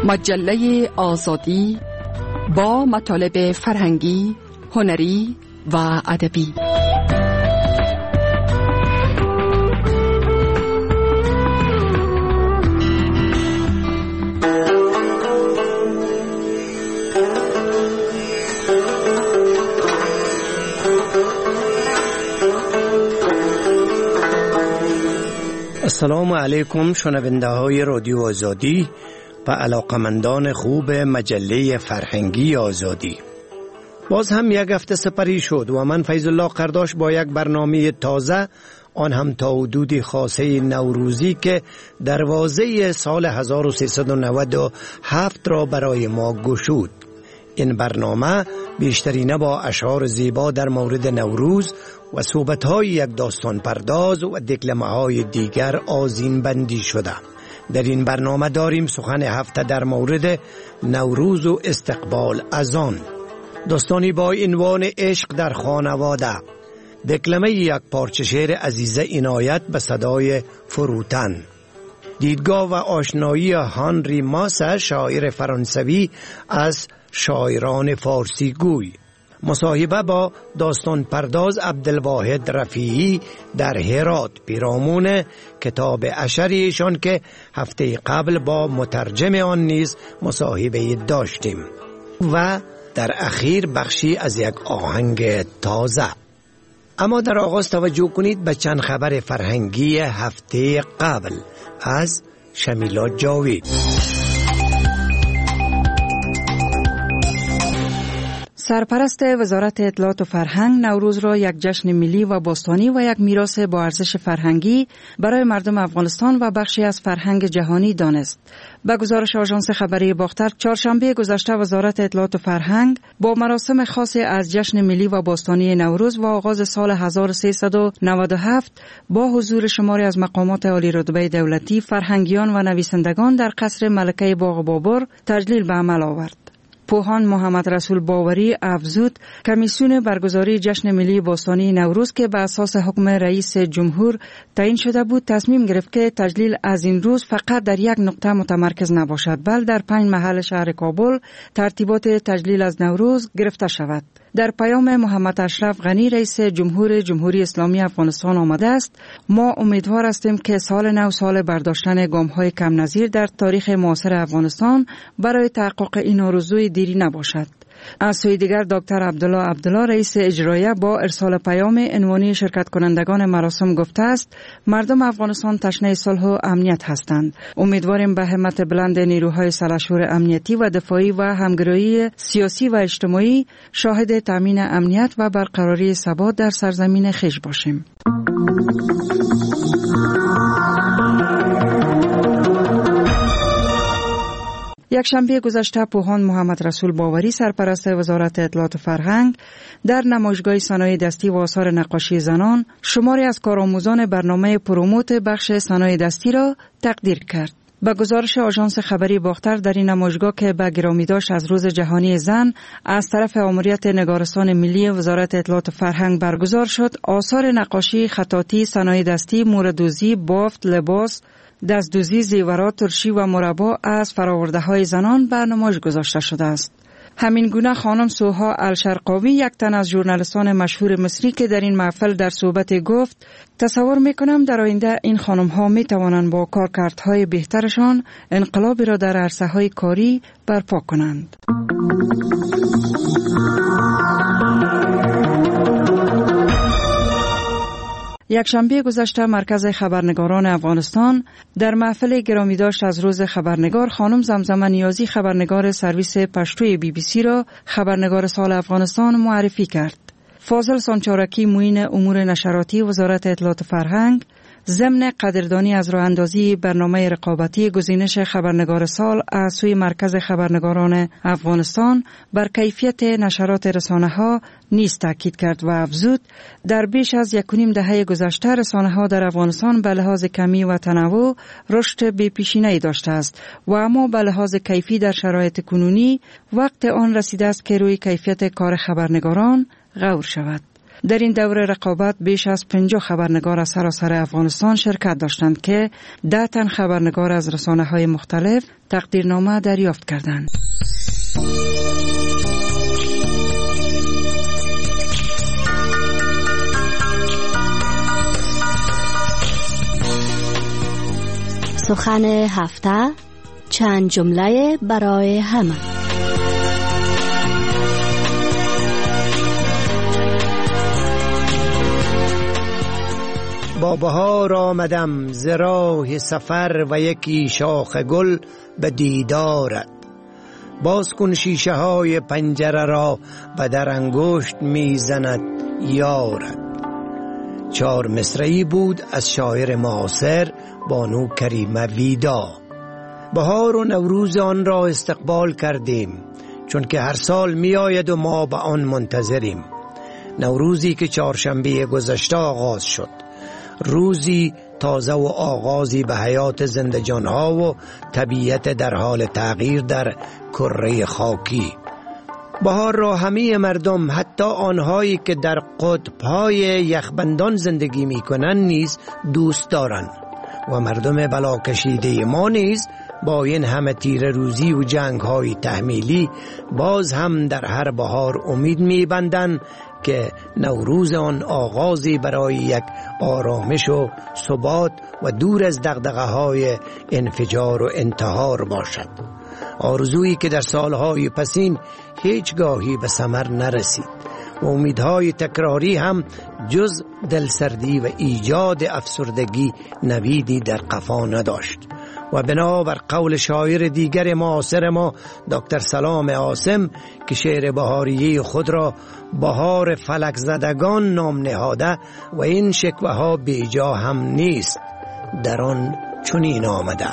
مجله آزادی با مطالب فرهنگی، هنری و ادبی. السلام علیکم شنونده های رادیو آزادی و علاقمندان خوب مجله فرهنگی آزادی. باز هم یک هفته سپری شد و من فیض الله قرداش با یک برنامه تازه، آن هم تا حدودی خاصه نوروزی که دروازه سال 1397 را برای ما گشود. این برنامه بیشترینه با اشعار زیبا در مورد نوروز و صحبت‌های یک داستان پرداز و دکلمه‌های دیگر آذین بندی شده. در این برنامه داریم سخن هفته در مورد نوروز و استقبال از آن. داستانی با عنوان عشق در خانواده. دکلمه یک پارچه شعر عزیزه عنایت به صدای فروتن. دیدگاه و آشنایی هانری ماسه، شاعر فرانسوی از شاعران فارسی گوی. مصاحبه با داستان پرداز عبدالواحد رفیعی در هرات، پیرامون کتاب اشریشان که هفته قبل با مترجم آن نیز مصاحبه داشتیم، و در اخیر بخشی از یک آهنگ تازه. اما در آغاز توجه کنید به چند خبر فرهنگی هفته قبل از شمیلا جاوید. سرپرست وزارت اطلاعات و فرهنگ نوروز را یک جشن ملی و باستانی و یک میراث با ارزش فرهنگی برای مردم افغانستان و بخشی از فرهنگ جهانی دانست. به گزارش آژانس خبری باختر، چهارشنبه گذشته وزارت اطلاعات و فرهنگ با مراسم خاصی از جشن ملی و باستانی نوروز و آغاز سال 1397 با حضور شماری از مقامات عالی رتبه دولتی، فرهنگیان و نویسندگان در قصر ملکه باغ بابر تجلیل به عمل آورد. پوهان محمد رسول باوری افزود کمیسیون برگزاری جشن ملی باستانی نوروز که به اساس حکم رئیس جمهور تعیین شده بود تصمیم گرفت که تجلیل از این روز فقط در یک نقطه متمرکز نباشد، بلکه در 5 محل شهر کابل ترتیبات تجلیل از نوروز گرفته شود. در پیام محمد اشرف غنی رئیس جمهوری اسلامی افغانستان آمده است: ما امیدوار هستیم که سال نو سال برداشتن گام‌های کم نظیر در تاریخ معاصر افغانستان برای تحقق این آرزوی دیری نباشد. از سوی دیگر دکتر عبدالله رئیس اجرایه با ارسال پیام عنوانی شرکت کنندگان مراسم گفته است: مردم افغانستان تشنه صلح و امنیت هستند. امیدواریم به همت بلند نیروهای سلحشور امنیتی و دفاعی و همگرایی سیاسی و اجتماعی شاهد تامین امنیت و برقراری ثبات در سرزمین خویش باشیم. یک شنبه گذشته پوهان محمد رسول باوری سرپرست وزارت اطلاعات و فرهنگ در نمایشگاه صنایع دستی و آثار نقاشی زنان شماری از کارآموزان برنامه پروموت بخش صنایع دستی را تقدیر کرد. به گزارش آژانس خبری باختر، در این نمایشگاه که به گرامی داشت از روز جهانی زن از طرف مأموریت نگارستان ملی وزارت اطلاعات و فرهنگ برگزار شد، آثار نقاشی، خطاطی، صنایع دستی، موردوزی، بافت، لباس، دستدوزی، زیورات، ترشی و مربا از فرآورده‌های زنان به نمایش گذاشته شده است. همین گونه خانم سوها الشرقاوی، یک تن از ژورنالیستان مشهور مصری که در این محفل در صحبت گفت: تصور میکنم در آینده این خانم ها می توانند با کارکردهای بهترشان انقلابی را در عرصه های کاری برپا کنند. یک شنبه گذشته مرکز خبرنگاران افغانستان در محفل گرامی داشت از روز خبرنگار خانم زمزمه نیازی، خبرنگار سرویس پشتوی BBC را خبرنگار سال افغانستان معرفی کرد. فاضل سانچارکی، معین امور نشراتی وزارت اطلاعات و فرهنگ، ضمن قدردانی از راه اندازی برنامه رقابتی گزینش خبرنگار سال از سوی مرکز خبرنگاران افغانستان بر کیفیت نشرات رسانه‌ها نیز تاکید کرد و افزود: در بیش از 1.5 دهه گذشته رسانه‌ها در افغانستان به لحاظ کمی و تنوع رشد بی‌پیشینه‌ای داشته است و اما به لحاظ کیفی در شرایط کنونی وقت آن رسیده است که روی کیفیت کار خبرنگاران غور شود. در این دوره رقابت بیش از 50 خبرنگار از سراسر افغانستان شرکت داشتند که 10 تن خبرنگار از رسانه‌های مختلف تقدیرنامه دریافت کردند. سخن هفته، چند جمله برای همه. با بهار آمدم ز راه سفر و یکی شاخ گل به دیدارت. باز کن شیشه های پنجره را و در انگشت میزند یارت. 4 مصرعی بود از شاعر معاصر بانو کریمه ویدا. بهار و نوروز آن را استقبال کردیم، چون که هر سال می آید و ما به آن منتظریم. نوروزی که چهارشنبه گذشته آغاز شد، روزی تازه و آغازی به حیات زندجانها و طبیعت در حال تغییر در کره خاکی. بهار را همه مردم، حتی آنهایی که در قطب‌های یخبندان زندگی می‌کنند نیز دوست دارند و مردم بلاکشیده ما نیز با این همه تیره روزی و جنگ‌های تحمیلی باز هم در هر بهار امید می‌بندند که نوروز آن آغازی برای یک آرامش و ثبات و دور از دغدغه‌های انفجار و انتحار باشد. آرزویی که در سالهای پسین هیچگاهی به ثمر نرسید و امیدهای تکراری هم جز دلسردی و ایجاد افسردگی نویدی در قفا نداشت. و بنابر قول شاعر دیگر معاصر ما دکتر سلام عاصم که شعر بهاریه خود را بهار فلک زدگان نام نهاده و این شکوه ها بیجا هم نیست، در آن چنین آمده: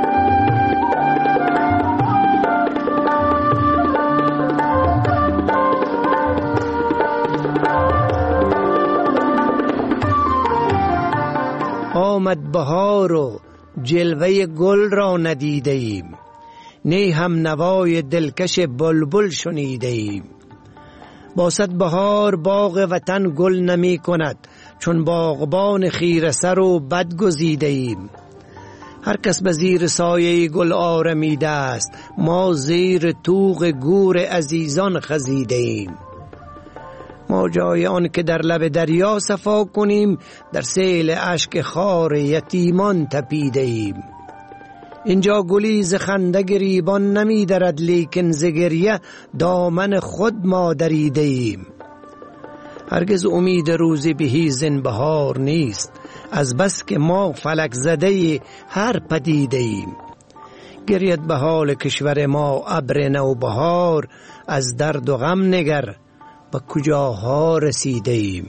آمد بهار و جلوه گل را ندیده ایم، نی هم نوای دلکش بلبل شنیده ایم. با صد بهار باغ وطن گل نمی کند، چون باغبان خیره سر و بد گزیده ایم. هر کس به زیر سایه گل آرمیده است، ما زیر طوق گور عزیزان خزیده ایم. ما جای آن که در لب دریا صفا کنیم، در سیل اشک خار یتیمان تپیده ایم. اینجا گلی ز خنده گریبان نمی درد، لیکن ز گریه دامن خود ما دریده ایم. هرگز امید روزی بهیزن بهار نیست، از بس که ما فلک زده هر پدیده ایم. گرید به حال کشور ما ابر نوبهار، از درد و غم نگر به کجاها رسیده ایم.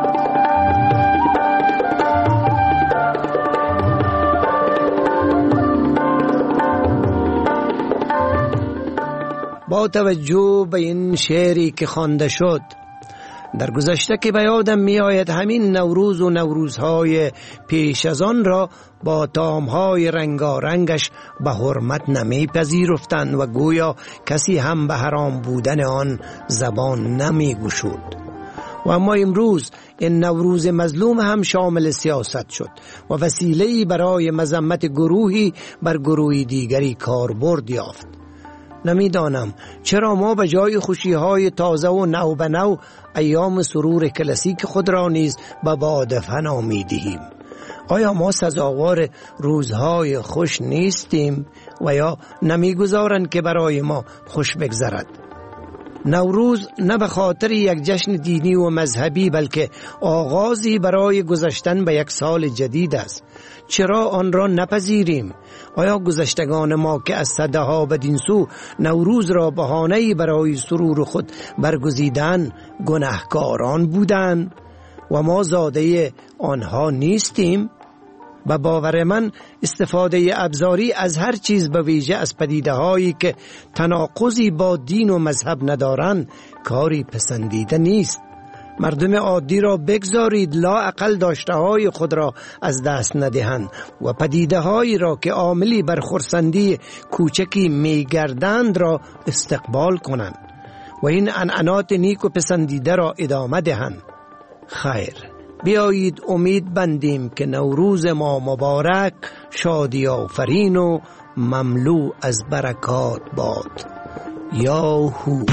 با توجه به این شعری که خوانده شد، در گذشته که به یادم می آید همین نوروز و نوروزهای پیش از آن را با طعامهای رنگارنگش به حرمت نمی پذیرفتند و گویا کسی هم به حرام بودن آن زبان نمی گشود. و اما امروز این نوروز مظلوم هم شامل سیاست شد و وسیله‌ای برای مذمت گروهی بر گروهی دیگری کاربرد یافت. نمیدانم چرا ما به جای خوشی‌های تازه و نو به نو ایام سرور کلاسیک خود را نیز به باد فنا می‌دهیم. آیا ما سزاوار روزهای خوش نیستیم و یا نمی‌گذارند که برای ما خوش بگذرد؟ نوروز نه به خاطر یک جشن دینی و مذهبی بلکه آغازی برای گذشتن به یک سال جدید است. چرا آن را نپذیریم؟ آیا گذشتگان ما که از صدها بدین سو نوروز را بهانه‌ای برای سرور خود برگزیدن گناهکاران بودند و ما زاده آنها نیستیم؟ به باور من استفاده ابزاری از هر چیز به ویژه از پدیده‌هایی که تناقضی با دین و مذهب ندارند کاری پسندیده نیست. مردم عادی را بگذارید لااقل داشته‌های خود را از دست ندهند و پدیده‌هایی را که عاملی بر خرسندی کوچکی می‌گردند را استقبال کنند و این عنعنات نیک و پسندیده را ادامه دهند. خیر، بیایید امید بندیم که نوروز ما مبارک، شادی آفرین و مملو از برکات باد. یاهو.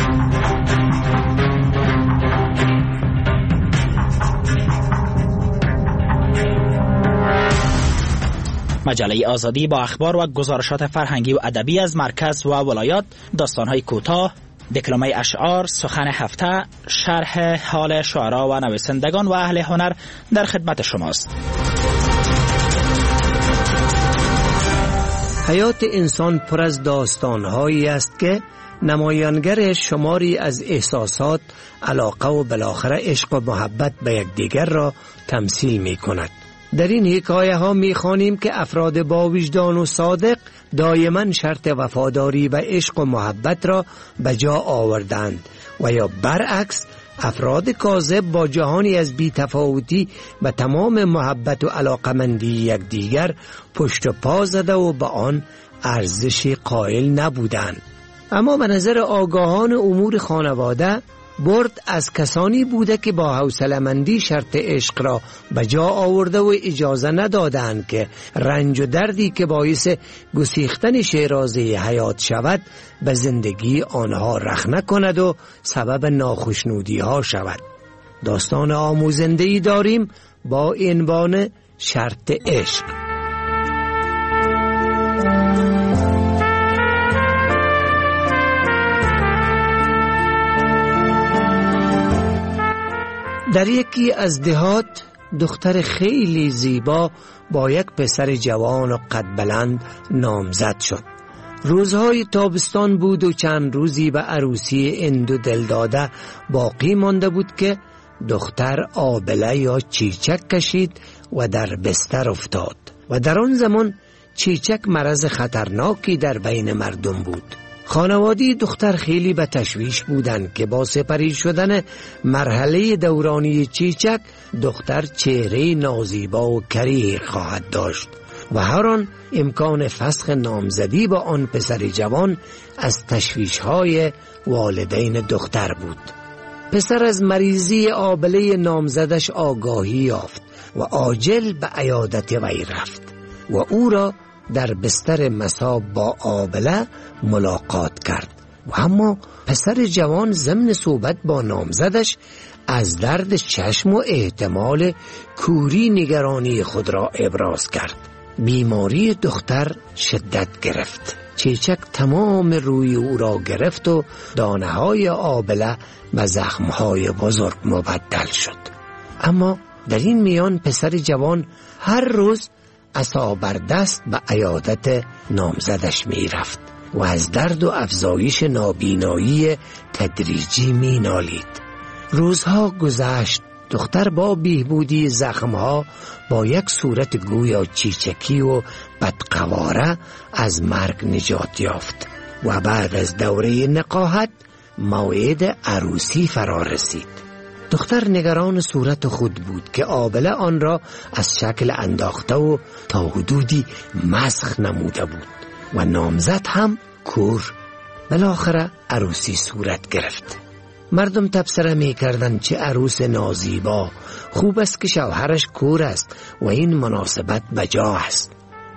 مجله آزادی با اخبار و گزارشات فرهنگی و ادبی از مرکز و ولایات، داستان‌های کوتاه، دکلمه اشعار، سخن هفته، شرح حال شعرا و نویسندگان و اهل هنر در خدمت شماست. حیات انسان پر از داستان‌هایی است که نمایانگر شماری از احساسات، علاقه و بالاخره عشق و محبت به یکدیگر را تمثیل می کند. در این حکایه ها می خوانیم که افراد با وجدان و صادق دائما شرط وفاداری و عشق و محبت را به جا آوردند و یا برعکس افراد کاذب با جهانی از بی‌تفاوتی و تمام محبت و علاقمندی یکدیگر پشت و پا زده و به آن ارزشی قائل نبودند. اما به نظر آگاهان امور خانواده، برد از کسانی بوده که با حوصله‌مندی شرط عشق را به جا آورده و اجازه ندادند که رنج و دردی که باعث گسیختن شیرازه حیات شود به زندگی آنها رخنه کند و سبب ناخوشنودی ها شود. داستان آموزنده‌ای داریم با عنوان شرط عشق. در یکی از دهات دختر خیلی زیبا با یک پسر جوان و قد بلند نامزد شد. روزهای تابستان بود و چند روزی به عروسی این دو دلداده باقی مانده بود که دختر آبله یا چیچک کشید و در بستر افتاد و در آن زمان چیچک مرض خطرناکی در بین مردم بود. خانوادی دختر خیلی به تشویش بودند که با سپری شدن مرحله دورانی چیچک دختر چهره نازیبا و کریه خواهد داشت و هر آن امکان فسخ نامزدی با آن پسر جوان از تشویش‌های والدین دختر بود. پسر از مریضی آبله نامزدش آگاهی یافت و عاجل به عیادت وی رفت و او را در بستر مصاب با آبله ملاقات کرد و اما پسر جوان ضمن صحبت با نامزدش از درد چشم و احتمال کوری نگرانی خود را ابراز کرد. بیماری دختر شدت گرفت. چیچک تمام روی او را گرفت و دانه های آبله به زخمهای بزرگ مبدل شد. اما در این میان پسر جوان هر روز عصا بر دست به عیادت نامزدش می رفت و از درد و افزایش نابینایی تدریجی می نالید. روزها گذشت. دختر با بهبودی زخمها با یک صورت گویا چیچکی و بدقواره از مرگ نجات یافت و بعد از دوره نقاهت موعد عروسی فرا رسید. دختر نگران صورت خود بود که آبله آن را از شکل انداخته و تا حدودی مسخ نموده بود و نامزد هم کور. بالاخره عروسی صورت گرفت. مردم تبصره می کردن چه عروس نازیبا، خوب است که شوهرش کور است و این مناسبت بجا است.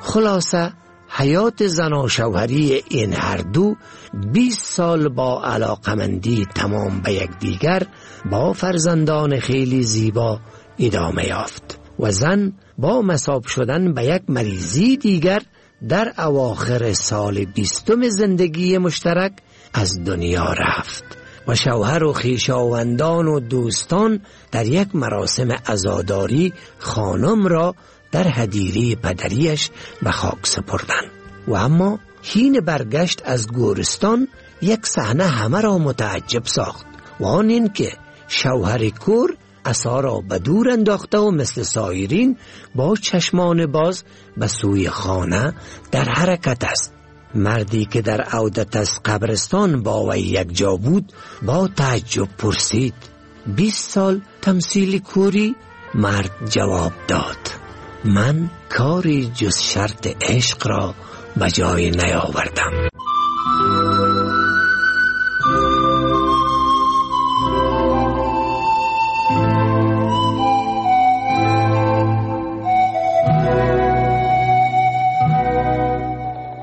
خلاصه حیات زن و شوهری این هر دو 20 سال با علاقمندی تمام به یکدیگر با فرزندان خیلی زیبا ادامه یافت و زن با مصاب شدن به یک مریضی دیگر در اواخر سال 20 زندگی مشترک از دنیا رفت و شوهر و خویشاوندان و دوستان در یک مراسم عزاداری خانم را در حدیقه پدریش به خاک سپردند. و اما حین برگشت از گورستان یک صحنه همه را متعجب ساخت و آن این که شوهر کور عصا را به دور انداخته و مثل سایرین با چشمان باز به سوی خانه در حرکت است. مردی که در عودت از قبرستان با وی یک جا بود با تعجب پرسید: 20 سال تمثیل کوری؟ مرد جواب داد: من کاری جز شرط عشق را به جای نیاوردم.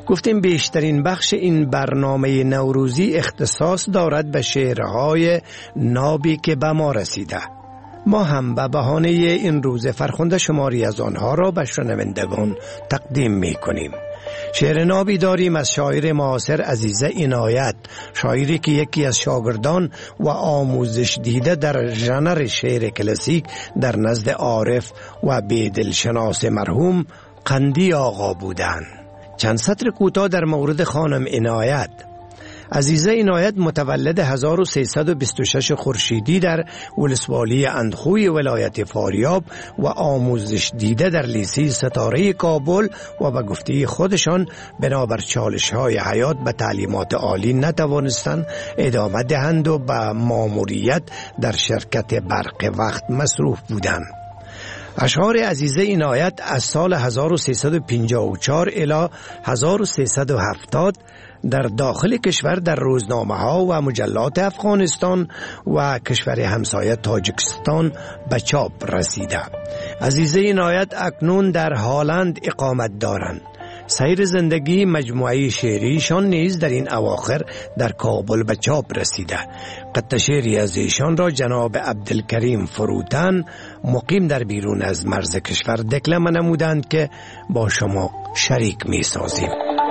گفتیم بیشترین بخش این برنامه نوروزی اختصاص دارد به شعرهای نابی که به ما رسیده. ما هم به بهانه این روز فرخنده شماری از آنها را به شنوندگان تقدیم می کنیم. شعر نابی داریم از شاعر معاصر عزیزه عنایت، شاعری که یکی از شاگردان و آموزش دیده در ژانر شعر کلاسیک در نزد عارف و بی‌دلشناس مرحوم قندی آقا بودند. چند سطر کوتاه در مورد خانم عنایت. عزیزه عنایت متولد 1326 خورشیدی در ولسوالی اندخوی ولایت فاریاب و آموزش دیده در لیسه ستاره کابل و به گفته خودشان بنابر چالش‌های حیات به تعلیمات عالی نتوانستند ادامه دهند و به ماموریت در شرکت برق وقت مصروف بودند. اشعار عزیزه عنایت از سال 1354 الی 1370 در داخل کشور در روزنامه ها و مجلات افغانستان و کشور همسایه تاجیکستان به چاپ رسیده. عزیزه عنایت اکنون در هالند اقامت دارند. سیر زندگی مجموعه شعریشان نیز در این اواخر در کابل به چاپ رسیده. قطعه شعری از ایشان را جناب عبدالکریم فروتن مقیم در بیرون از مرز کشور دکلمه نمودند که با شما شریک می سازیم.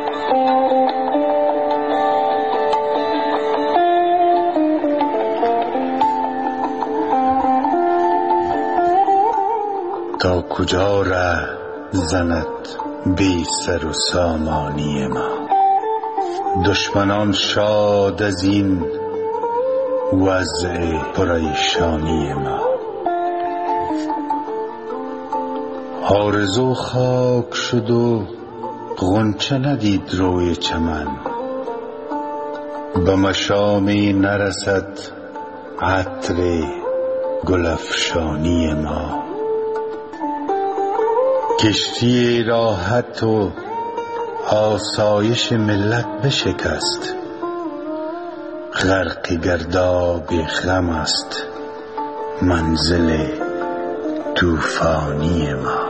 تا کجا ره زند بی سر و سامانی ما، دشمنان شاد از این وضع پریشانی ما. آرزو خاک شد و غنچه ندید روی چمن، به مشامی نرسد عطر گلفشانی ما. کشتی راحت و آسایش ملت بشکست، غرق گرداب غم است منزل طوفانی ما.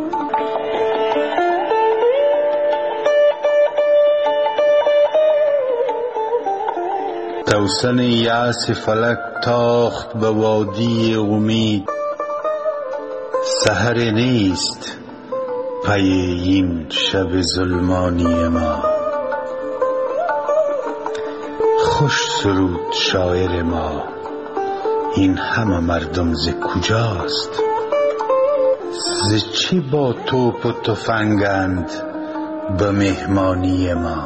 توسن یأس فلک تاخت به وادی امید، سحر نیست پی این شب ظلمانی ما. خوش سرود شاعر ما، این همه مردم ز کجاست؟ ز چی با توپ و تفنگند به مهمانی ما؟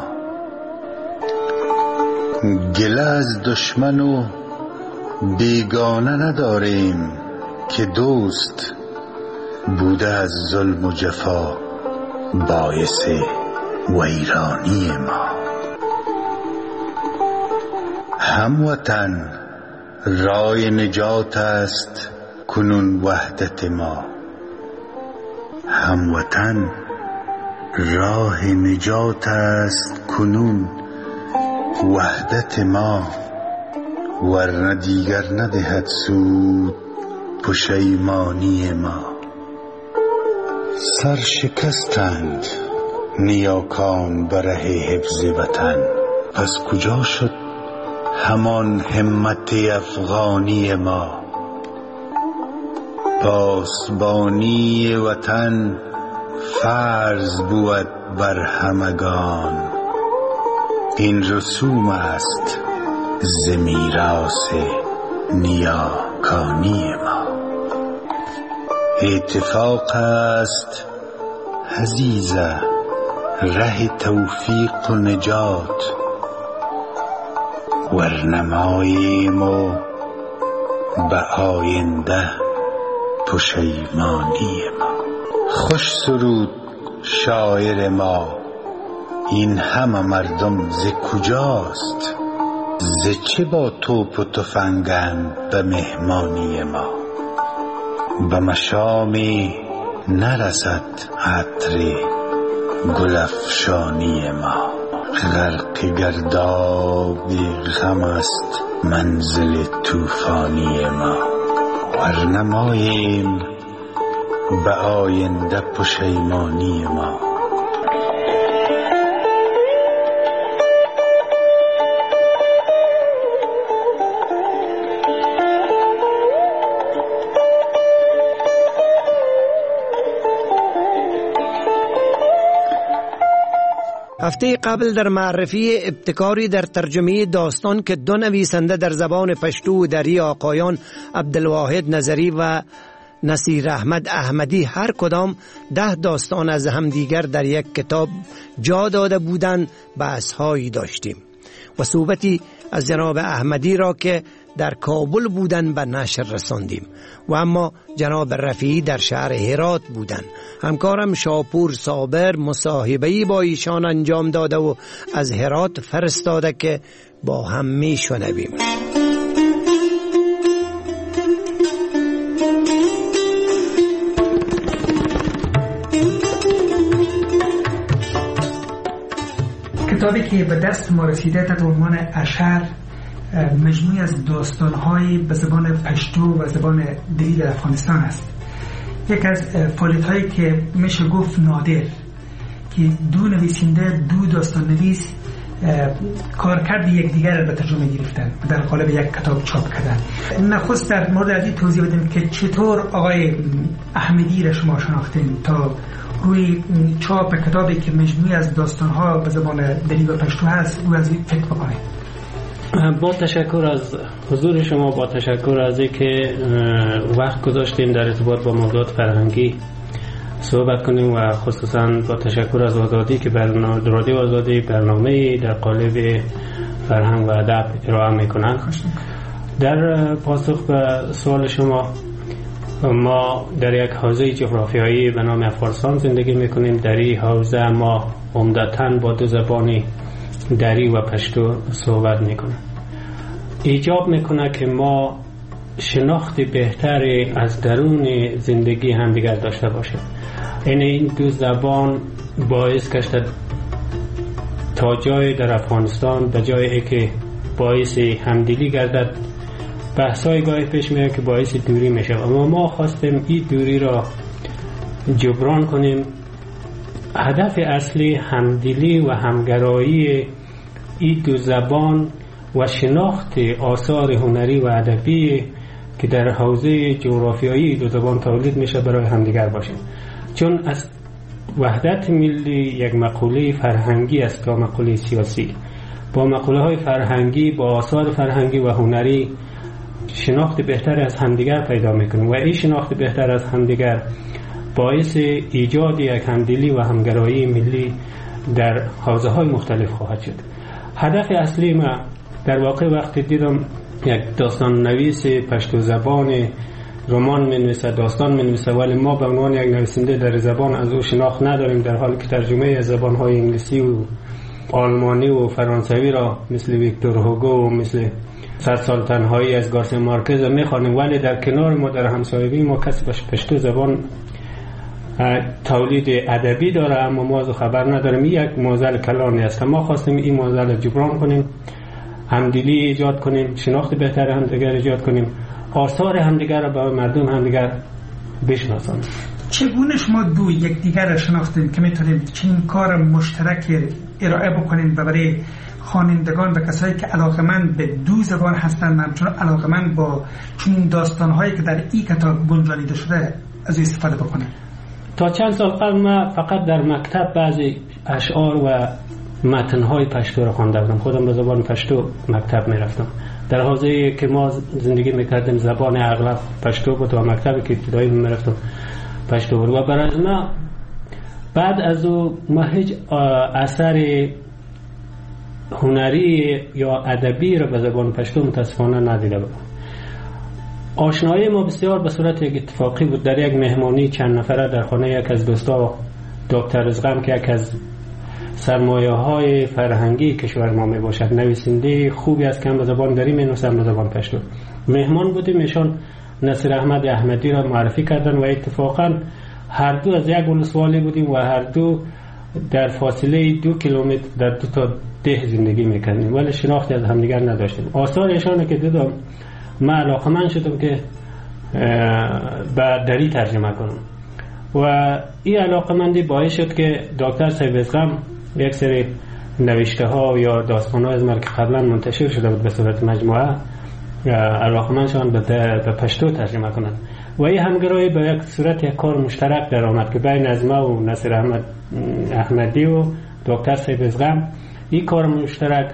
گله از دشمن و بیگانه نداریم که دوست بوده از ظلم و جفا باعث ویرانی ما. هموطن راه نجات است کنون وحدت ما. هموطن راه نجات است کنون وحدت ما، ورنه دیگر ندهد سود پشیمانی ما. سرشکستند نیاکان بر ره حفظ وطن، پس کجا شد همان همت افغانی ما؟ پاسبانی وطن فرض بود بر همگان، این رسوم است ز میراث نیاکانی ما. اتفاق است عزیزه ره توفیق و نجات، ورنماییم و به آینده پشیمانی ما. خوش سرود شاعر ما، این همه مردم ز کجاست؟ ز چه با توپ و تفنگند به مهمانی ما؟ به مشامی نرسد عطر گلفشانی ما. غرق گرداب غم است منزل طوفانی ما، ورنماییم به آینده پشیمانی ما. هفته قبل در معرفی ابتکاری در ترجمه داستان که دو نویسنده در زبان پشتو و دری آقایان عبدالواحد نظری و نصیر احمد احمدی هر کدام 10 داستان از همدیگر در یک کتاب جا داده بودند بحث‌هایی داشتیم و صحبتی از جناب احمدی را که در کابل بودن به نشر رساندیم و اما جناب رفیعی در شهر هرات بودن. همکارم شاپور صابر مصاحبه‌ای با ایشان انجام داده و از هرات فرستاده که با هم میشنویم. کتابی که به دست ما رسیده تحت عنوان اشعر مجموعی از داستان‌های به زبان پشتو و زبان دری در افغانستان است. یک از فعالیت‌هایی که میشه گفت نادر که دو نویسنده، دو داستان نویس کارکرد یکدیگر را به ترجمه گرفتن و در قالب یک کتاب چاپ کردن. نخست در مورد از این توضیح بدیم که چطور آقای احمدی را شما شناختین تا روی چاپ کتابی که مجموعی از داستان‌ها به زبان دری و پشتو هست روی از این فکر بکنید. با تشکر از حضور شما، با تشکر از اینکه وقت گذاشتیم در ارتباط با موضوعات فرهنگی صحبت کنیم و خصوصا با تشکر از آزادی که رادیو آزادی برنامه در قالب فرهنگ و ادب ارائه میکنند. در پاسخ به سوال شما، ما در یک حوزه جغرافیایی به نام افغانستان زندگی میکنیم. در این حوزه ما عمدتاً با دو زبانی دری و پشتو صحبت میکنیم. ایجاب میکنه که ما شناخت بهتری از درون زندگی هم دیگر داشته باشیم. این دو زبان باعث گشته تا جای در افغانستان به جای که باعث همدلی گردد، بحثای گاهی پیش میاد که باعث دوری میشه. اما ما خواستیم این دوری را جبران کنیم. هدف اصلی همدلی و همگرایی این دو زبان و شناخت آثار هنری و ادبی که در حوزه جغرافیایی دو زبان تولید میشه برای همدیگر باشیم. چون از وحدت ملی یک مقوله فرهنگی است تا مقوله سیاسی. با مقوله های فرهنگی، با آثار فرهنگی و هنری شناخت بهتر از همدیگر پیدا میکنیم و این شناخت بهتر از همدیگر باعث ایجاد یک همدلی و همگرایی ملی در حوزه های مختلف خواهد شد. هدف اصلی ما در واقع وقتی دیدم یک داستان نویس پشتو زبان رمان منویسه، داستان منویسه، ولی ما به عنوان یک نویسنده در زبان از او شناخت نداریم، در حالی که ترجمه از زبان های انگلیسی و آلمانی و فرانسوی را مثل ویکتور هوگو و مثل 100 سال تنهایی از گارسیا مارکز میخوانیم، ولی در کنار ما در همسایگی ما کسی پشتو زبان تولید ادبی داره اما ما از خبر نداریم. یک معضل کلانی است. ما خواستیم این معضل را جبران کنیم، همدلی ایجاد کنیم، شناخت بهتر همدیگر ایجاد کنیم، آثار همدیگر را به مردم همدیگر بشناسانیم. چگونه شما دو یکدیگر را شناختید که میتونیم چنین کار مشترک ارائه بکنیم و برای خوانندگان و کسایی که علاقمند به دو زبان هستند همچنین علاقمند با چنین داستان‌هایی که در این کتاب گنجانیده شده از استفاده بکنند؟ تا چند سال قبل ما فقط در مکتب بعضی اشعار و متن‌های پشتو را خوانده بودم. خودم به زبان پشتو مکتب می‌رفتم. در حوزه‌ای که ما زندگی می‌کردیم زبان اغلب پشتو بود و مکتبی که ابتدایی می‌رفتم پشتو بود و برای ما بعد از او ما هیچ اثر هنری یا ادبی را به زبان پشتو متأسفانه ندیده بودم. آشنایی ما بسیار به صورت یک اتفاقی بود. در یک مهمانی چند نفره در خانه یک از دوستا دکتر رزقم که یک از سرمایه‌های فرهنگی کشور ما می باشد، نویسنده خوبی است که هم به زبان دری می نویسد به زبان پشتو مهمان بودیم. ایشان نصیر احمد احمدی را معرفی کردن و اتفاقا هر دو از یک ولسوالی بودیم و هر دو در فاصله 2 کیلومتر در 2 تا ده زندگی می‌کردیم ولی شناختی از همدیگر نداشتیم. آثار ایشان که دیدم من علاقه‌مند شدم که به دری ترجمه کنم و این علاقه‌مندی باعث شد که دکتر سیبزغم یک سری نوشته ها یا داستان ها از من که قبلا منتشر شده بود به صورت مجموعه علاقه‌مند شدن به پشتو ترجمه کنند و این همگرایی به یک صورت یک کار مشترک در آمد که بین از ما و نصیر احمدی و دکتر صاحب از غم. این کار مشترک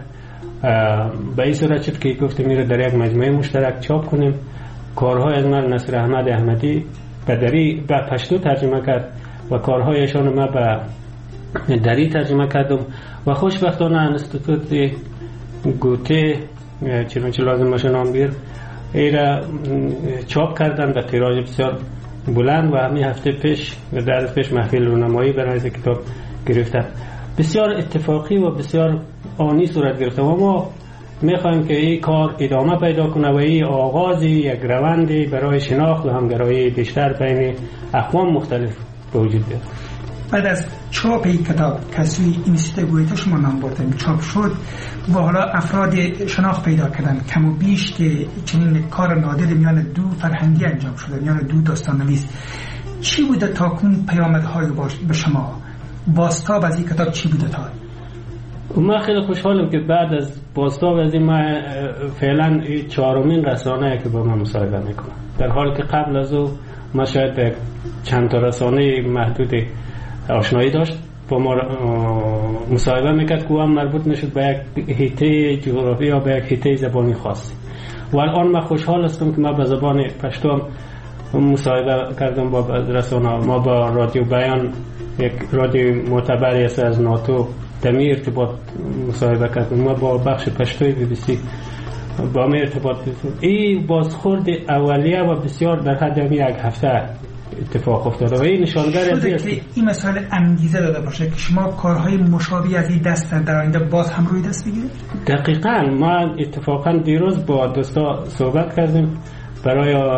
به این صورت شد که گفتیم میره در یک مجموعه مشترک چاپ کنیم. کارهای از من نصیر احمد احمدی به پشتو ترجمه کرد و کارهایشان ما به دری ترجمه کردم و خوشبختانه انستیتوت گوته چنانچه لازم باشه نام بیر ایره چاپ کردن به تیراژ بسیار بلند و همین هفته پیش و در پیش محفل رونمایی برای از کتاب گرفتن. بسیار اتفاقی و بسیار آنی صورت گرفته و ما میخوایم که این کار ادامه پیدا کنه و این آغازی یک روندی برای شناخت و همگرایی بیشتر بین اقوام مختلف به وجود بیاد. بعد از چاپ این کتاب کسوی اینستیتوت گویته شما نام بردیم چاپ شد و حالا افراد شناخت پیدا کردن کم و بیش که چنین کار نادر میان دو فرهنگی انجام شده، میان دو داستان نویس. چی بوده تا کن پیامدهای به شما؟ بازتاب از این کتاب چی بوده تا؟ من خیلی خوشحالم که بعد از بازتاب از این ما فعلا چهارمین رسانه که با ما مصاحبه میکنه، در حالی که قبل از او ما شاید به چند تا رسانه محدود آشنایی داشت با ما مصاحبه میکرد که هم مربوط نشد به یک حیطه جغرافی یا به یک حیطه زبانی خاص. و الان من خوشحال هستم که ما به زبان پشتو مصاحبه کردم با رسانه. ما با رادیو بیان، یک رادیو معتبری است از ناتو، در می ارتباط مصاحبه کردم. ما با بخش پشتوی BBC با می ارتباط داشتیم. این بازخورد اولیه و بسیار در حد یک هفته اتفاق افتاده و این نشانگر است که این مسئله انگیزه داده باشه که شما کارهای مشابه از این دست در آینده باز هم روی دست بگیرید. دقیقاً ما اتفاقاً دیروز با دوستا صحبت کردیم برای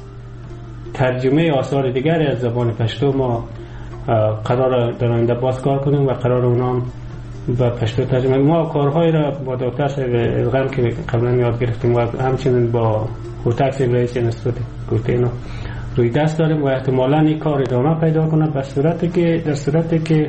ترجمه آثار دیگری از زبان پشتو. ما قرار در آینده باز کار کنیم و قرار اونام با پشتو ترجمه. ما کارهای را با دکتر صاحب ازغم که قبلا یاد گرفتیم و همچنین با هوتک صاحب رئیس انستیتوت گوتینو روی دست داریم و احتمالاً این کار ادامه پیدا کنه در صورتی که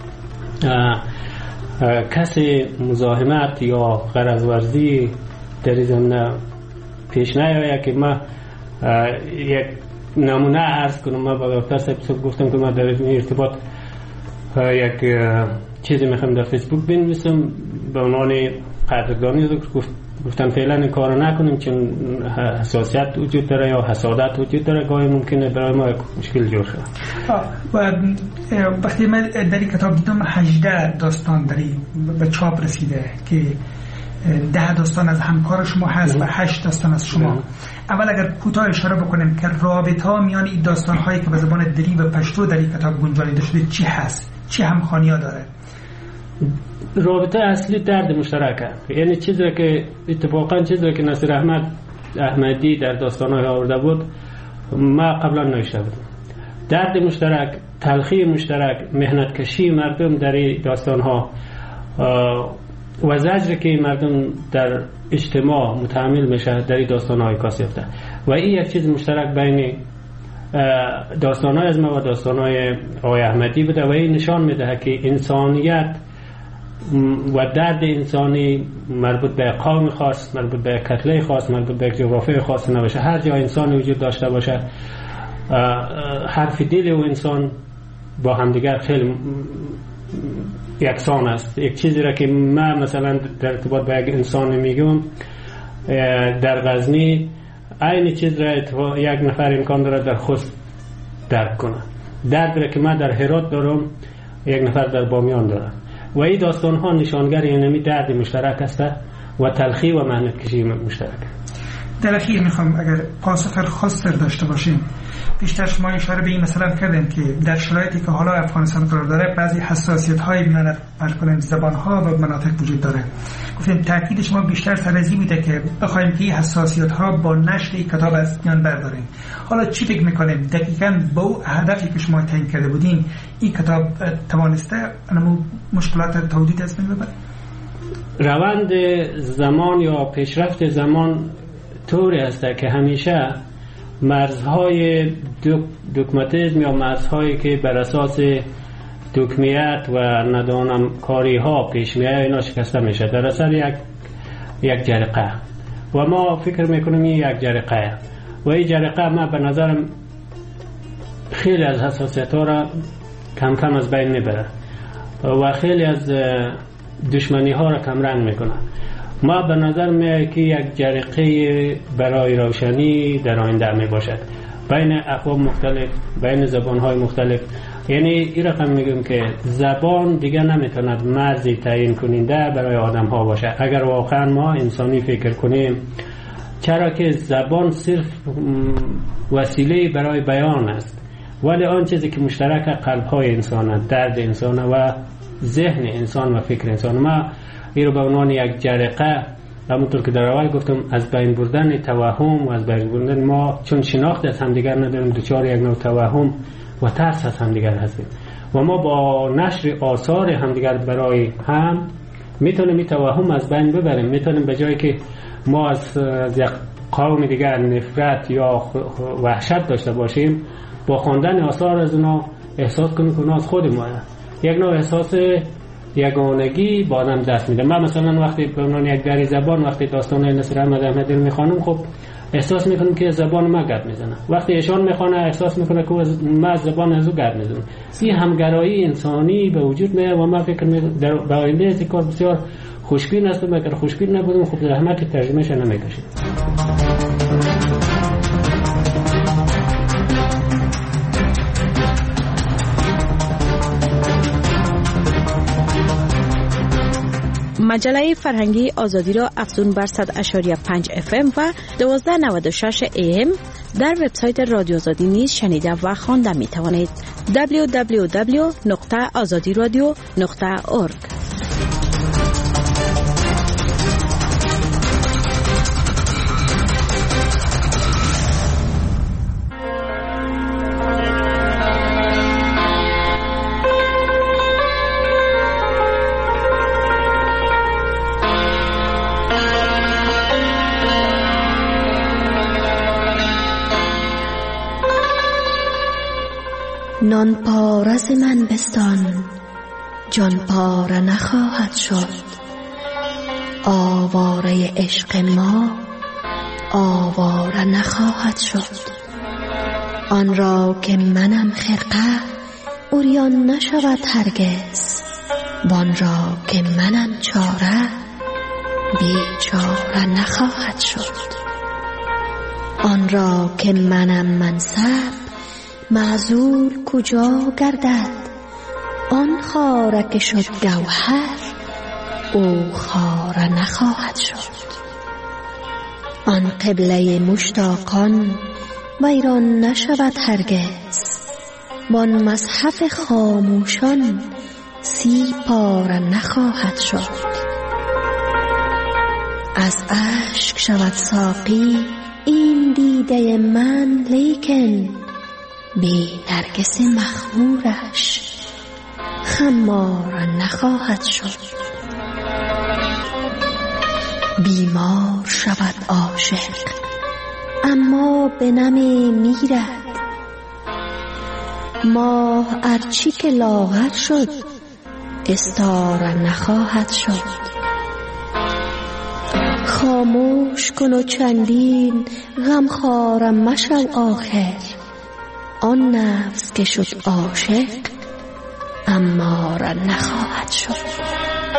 کسی مزاحمت یا غرض ورزی در این زمینه پیش نیاید که ما یک نمونه عرض کنم. ما با دکتر صاحب گفتم که ما در ارتباط یک چیزی میخوام در فیسبوک بنویسم به عنوان قدردانی. گفتم فعلا این کارو نکنیم چون حساسیت وجود داره یا حسادت وجود داره، گاهی ممکنه برای ما مشکل جور شه. و وقتی من در این کتاب دیدم 18 داستان داری به چاپ رسیده که 10 داستان از همکار شما هست و 8 داستان از شما. اول اگر کوتاه اشاره بکنیم که رابطه میان این داستان هایی که به زبان دری و پشتو در این کتاب گنجانیده شده چی هست؟ چی همخوانی‌ها داره؟ رابطه اصلی درد مشترکه، یعنی چیزی که اتفاقا چیزی که نصیر احمد احمدی در داستان‌های آورده بود ما قبلا نوشته بودم. درد مشترک، تلخی مشترک، مهنت کشی مردم در این داستان‌ها و زجری که مردم در اجتماع متحمل میشه در این داستان‌های کاسیفته و این یک چیز مشترک بین داستان‌های از ما و داستان‌های آقای احمدی بوده و این نشان میده که انسانیت و درد انسانی مربوط به قوم خاص، مربوط به کتله خاص، مربوط به جغرافی خاص نباشه. هر جا انسان وجود داشته باشه حرف دل و انسان با همدیگر خیلی یکسان است. یک چیزی را که من مثلا در ارتباط به یک انسان میگم در غزنی این چیز را یک نفر امکان داره در خوست درک کنه. درد را که من در هرات دارم یک نفر در بامیان داره و این داستان ها نشانگر اینمی درد مشترک است و تلخی و مهنت کشی مشترک. در اخیر میخوام اگر پاسخ خاص داشته باشیم، بیشتر شما اشاره به این مثلا کردن که در شرایطی که حالا افغانستان قرار داره بعضی حساسیت های میان فرق زبان ها و مناطق وجود داره. گفتیم تاکید شما بیشتر سر از این بوده که بخوایم که این حساسیت ها با نشر این کتاب از میان برداریم. حالا چی فکر میکنیم دقیقاً با اون هدفی که شما تعیین کرده بودین این کتاب توانسته انمو مشکلات تولید از بین ببره؟ روند زمان یا پیشرفت زمان طوری است که همیشه مرزهای دگماتیسم یا مرزهایی که بر اساس دگمیت و ندانم کاری ها پیش میاد اینا شکسته میشه در اثر یک جرقه و ما فکر میکنیم این یک جرقه و این جرقه ما به نظرم خیلی از حساسیت ها را کم کم از بین میبره و خیلی از دشمنی ها را کمرنگ میکنه. ما به نظر میاد که یک جرقه برای روشنی در آینده می باشد بین اقوام مختلف، بین زبان های مختلف. یعنی این رقم میگم که زبان دیگه نمیتوند مرزی تعیین کننده برای آدم ها باشه. اگر واقعا ما انسانی فکر کنیم، چرا که زبان صرف وسیله برای بیان است، ولی آن چیزی که مشترک قلب های انسان، درد انسان و ذهن انسان و فکر انسان. ما این رو به عنوان یک جرقه، همونطور که در اول گفتم، از بین بردن توهم و از بین بردن ما، چون شناخت از همدیگر نداریم، دچار یک نوع توهم و ترس از همدیگر هستیم و ما با نشر آثار همدیگر برای هم میتونیم این توهم از بین ببریم. میتونیم به جایی که ما از یک قوم دیگر نفرت یا وحشت داشته باشیم، با خواندن آثار از اونا احساس کنیم که اونا از خود ما یک نوع احساس یگانگی با آدم دست میده. من مثلا وقتی به عنوان یک دری زبان وقتی داستان نصر احمد احمدی رو میخوانم، خب احساس میکنم که زبان ما گپ میزنه. وقتی ایشان میخوانه احساس میکنه که من زبان از او گپ میزنم. این همگرایی انسانی به وجود میاد و من فکر میکنم در آینده این کار بسیار خوشبین است. اگر خوشبین نبودم خب زحمت ترجمهش نمیکشید. مجله فرهنگی آزادی را افزون بر 100.5 FM و 1296 AM در وبسایت رادیو آزادی نیز شنیده و خوانده می توانید. www.azadiradio.org. نان پارس من بستان، جان پاره نخواهد شد. آواره عشق ما آواره نخواهد شد. آن را که منم خرقه عریان نشود هرگز، وان را که منم چاره بیچاره نخواهد شد. آن را که منم منصب معزول کجا گردد، آن خاره که شد گوهر او خاره نخواهد شد. آن قبله مشتاقان ویران نشود هرگز، وان مصحف خاموشان 30 پاره نخواهد شد. از اشک شود ساقی این دیده من، لیکن بی نرگس مخمورش خمار نخواهد شد. بیمار شود عاشق اما به نمی میرد، ماه ارچی که لاغر شد استاره نخواهد شد. خاموش کن و چندین غمخواره مشو آخر، آن نفس که شد عاشق اماره نخواهد شد.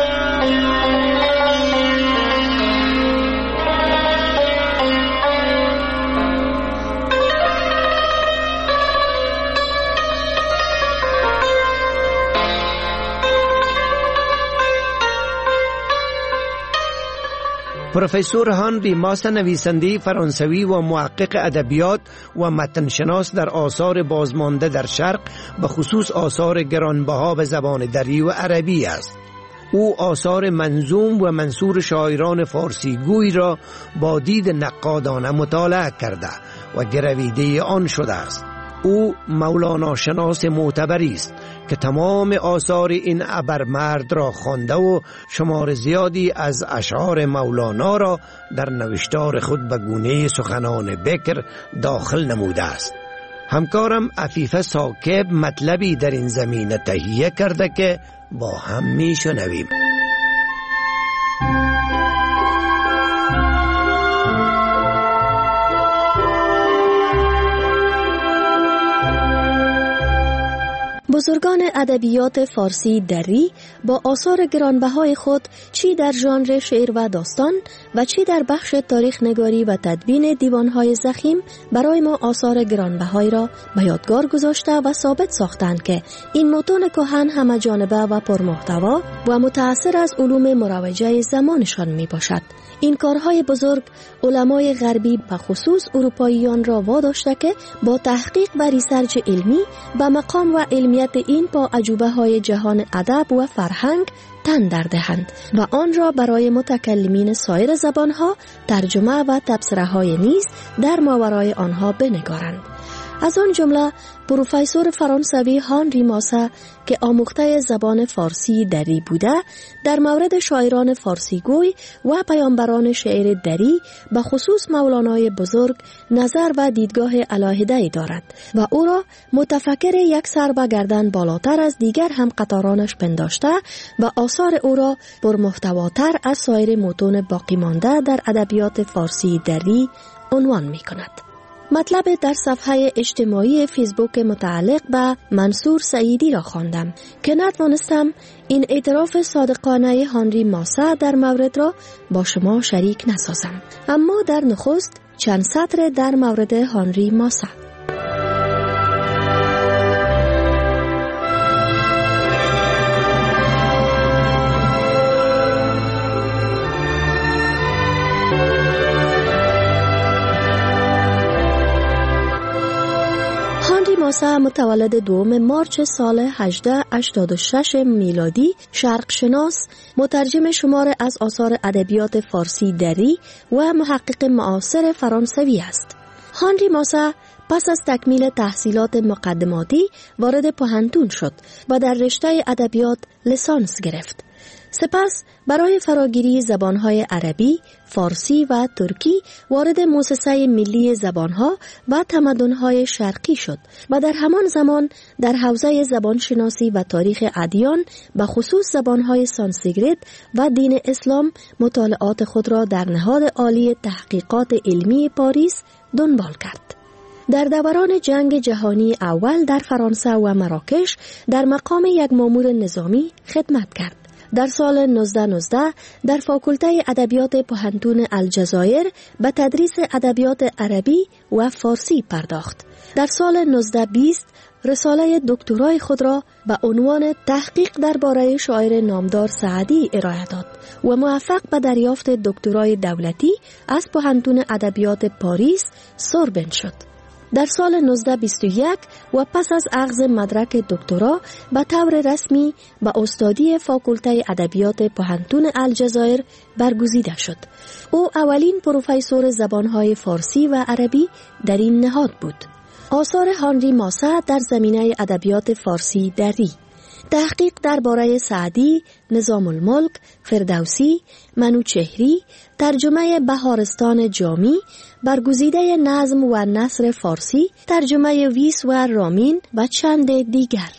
پروفسور هانری ماس، نویسنده فرانسوی و محقق ادبیات و متنشناس در آثار بازمانده در شرق، به خصوص آثار گرانبها به زبان دری و عربی است. او آثار منظوم و منثور شاعران فارسی گوی را با دید نقادانه مطالعه کرده و گرویده آن شده است. او مولانا شناس معتبری است که تمام آثار این ابرمرد را خوانده و شمار زیادی از اشعار مولانا را در نوشتار خود به گونه سخنان بکر داخل نموده است. همکارم عفیفه ثاقب مطلبی در این زمینه تهیه کرده که با هم میشنویم. بزرگان ادبیات فارسی دری با آثار گرانبهای خود چی در ژانر شعر و داستان و چی در بخش تاریخ نگاری و تدوین دیوانهای ضخیم برای ما آثار گرانبهای را به یادگار گذاشته و ثابت ساختند که این متون کهن همه جانبه و پرمحتوا و متأثر از علوم مروجه زمانشان می باشد. این کارهای بزرگ علمای غربی به خصوص اروپاییان را واداشته که با تحقیق و ریسرچ علمی به مقام و علمیت این با عجوبه های جهان ادب و فرهنگ تن در دهند و آن را برای متکلمین سایر زبانها ترجمه و تبصره های نیز در ماورای آنها بنگارند. از آن جمله پروفسور فرانسوی هانری ماسه که آموخته زبان فارسی دری بوده در مورد شاعران فارسی گوی و پیامبران شعر دری به خصوص مولانای بزرگ نظر و دیدگاه علیحده‌ای دارد و او را متفکر یک سر و گردن بالاتر از دیگر هم قطارانش پنداشته و آثار او را پرمحتواتر از سایر متون باقی مانده در ادبیات فارسی دری عنوان می کند. مطلب در صفحه اجتماعی فیسبوک متعلق به منصور سعیدی را خواندم که نتوانستم این اعتراف صادقانه هانری ماسه در مورد را با شما شریک نسازم. اما در نخست چند سطر در مورد هانری ماسه. ماسه متولد 2 مارچ سال 1886 میلادی، شرق شناس، مترجم شمار از آثار ادبیات فارسی دری و محقق معاصر فرانسوی است. هانری ماسه پس از تکمیل تحصیلات مقدماتی وارد پوهنتون شد و در رشته ادبیات لیسانس گرفت. سپس برای فراگیری زبانهای عربی، فارسی و ترکی وارد مؤسسه ملی زبانها و تمدنهای شرقی شد و در همان زمان در حوزه زبانشناسی و تاریخ ادیان به خصوص زبانهای سانسکریت و دین اسلام مطالعات خود را در نهاد عالی تحقیقات علمی پاریس دنبال کرد. در دوران جنگ جهانی اول در فرانسه و مراکش در مقام یک مامور نظامی خدمت کرد. در سال 1919 در فاکولته ادبیات پوهنتون الجزایر به تدریس ادبیات عربی و فارسی پرداخت. در سال 1920 رساله دکترای خود را به عنوان تحقیق درباره شاعر نامدار سعدی ارائه داد و موفق به دریافت دکترای دولتی از پوهنتون ادبیات پاریس سوربن شد. در سال 1921 و پس از اخذ مدرک دکترا به طور رسمی به استادی فاکولته ادبیات پوهنتون الجزایر برگزیده شد. او اولین پروفسور زبانهای فارسی و عربی در این نهاد بود. آثار هانری ماسه در زمینه ادبیات فارسی دری: تحقیق درباره سعدی، نظام الملک، فردوسی، منوچهری، ترجمه بهارستان جامی، برگزیده نظم و نثر فارسی، ترجمه ویس و رامین و چند دیگر.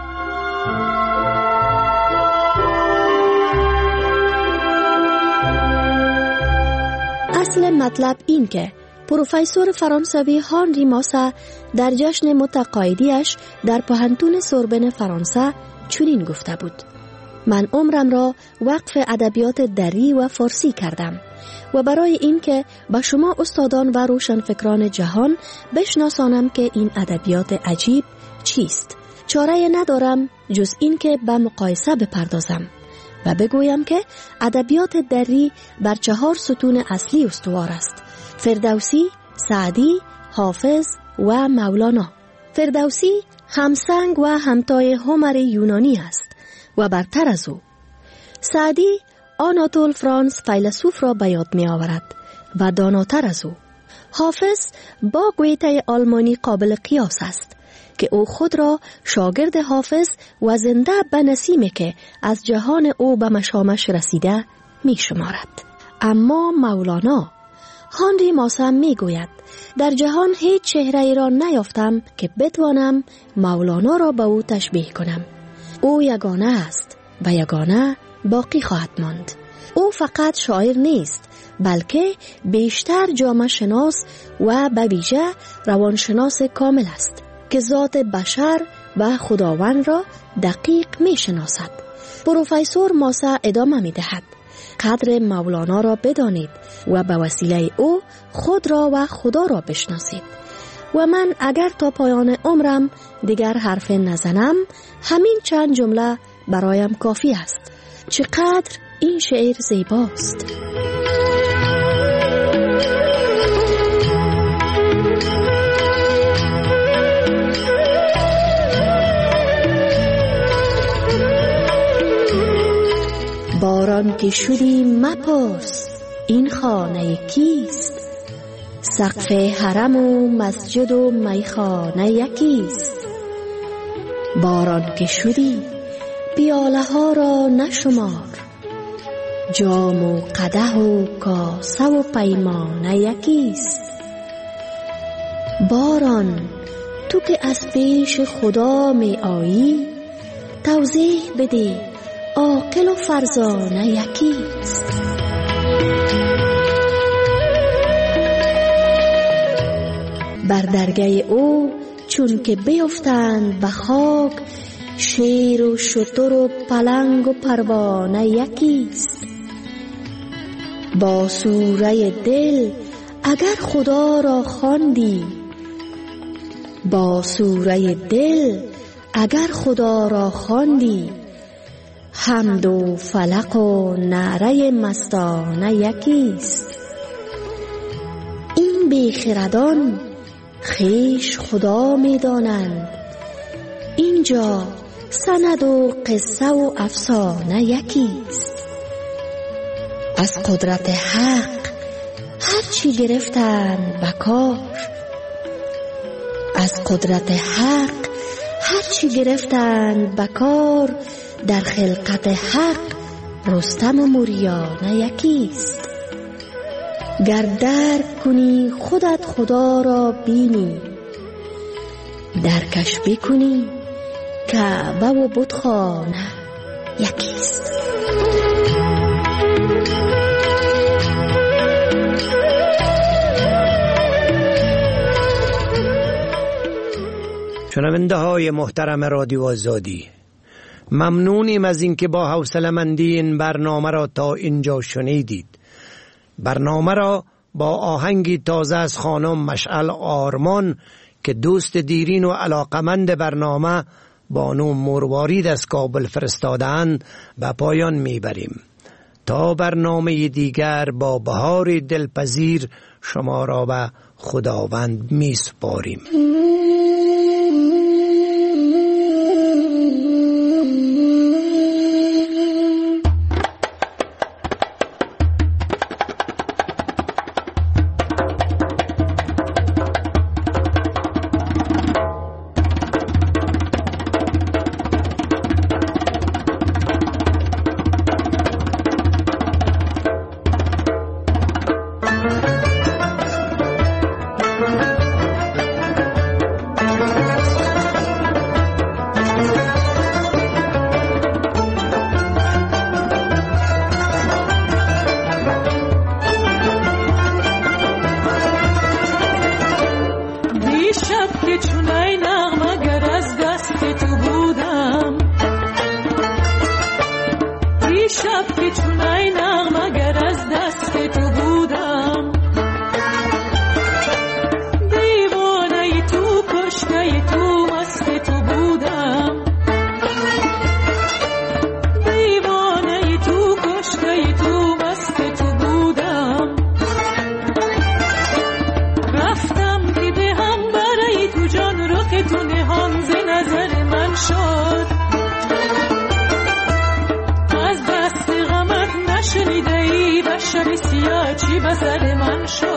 اصل مطلب این که پروفسور فرانسوی هانری ماسه در جشن متقاعدیش در پوهنتون سوربن فرانسه چنین گفته بود: من عمرم را وقف ادبیات دری و فارسی کردم و برای این که به شما استادان و روشنفکران جهان بشناسانم که این ادبیات عجیب چیست، چاره ندارم جز این که به مقایسه بپردازم و بگویم که ادبیات دری بر 4 ستون اصلی استوار است: فردوسی، سعدی، حافظ و مولانا. فردوسی همسنگ و همتای هومر یونانی است و برتر از او. سعدی آناتول فرانس فیلسوف را به یاد می آورد و داناتر از او. حافظ با گویته آلمانی قابل قیاس است که او خود را شاگرد حافظ و زنده به نسیمی که از جهان او به مشامش رسیده می شمارد. اما مولانا، هانری ماسه می گوید در جهان هیچ چهره ای را نیافتم که بتوانم مولانا را به او تشبیه کنم. او یگانه است و یگانه باقی خواهد ماند. او فقط شاعر نیست بلکه بیشتر جامعه شناس و به ویژه روانشناس کامل است که ذات بشر و خداوند را دقیق می شناسد. پروفسور ماسا ادامه می دهد: قدر مولانا را بدانید و به وسیله او خود را و خدا را بشناسید. و من اگر تا پایان عمرم دیگر حرف نزنم، همین چند جمله برایم کافی است. چقدر این شعر زیباست. باران که شدی مپرس این خانه کیست، سقف حرم و مسجد و میخانه یکیست. باران که شدی پیاله ها را نشمار، جام و قدح و کاسه و پیمانه یکیست. باران تو که از پیش خدا می آیی، توضیح بده عاقل و فرزانه یکیست. بر درگاه او چون که بیفتند به خاک، شیر و شتر و پلنگ و پروانه یکیست. با سوره دل اگر خدا را خواندی، با سوره دل اگر خدا را خواندی، حمد و فلق و نعره مستانه یکیست. این بیخردان خیش خدا می دانند، اینجا سند و قصه و افسانه یکیست. از قدرت حق هرچی گرفتند بکار، از قدرت حق هرچی گرفتند بکار، در خلقت حق رستم و موریانه یکیست. گر درک کنی خودت خدا را بینی، درکش بکنی کعبه و بتخانه یکیست. شنونده های محترم رادیو آزادی، ممنونیم از اینکه با حوصله‌مندی این برنامه را تا اینجا شنیدید. برنامه را با آهنگی تازه از خانم مشعل آرمان که دوست دیرین و علاقمند برنامه بانو مروارید از کابل فرستادند به پایان میبریم. تا برنامه دیگر با بهار دلپذیر شما را به خداوند میسپاریم. شب سیاه چی بسر من شد.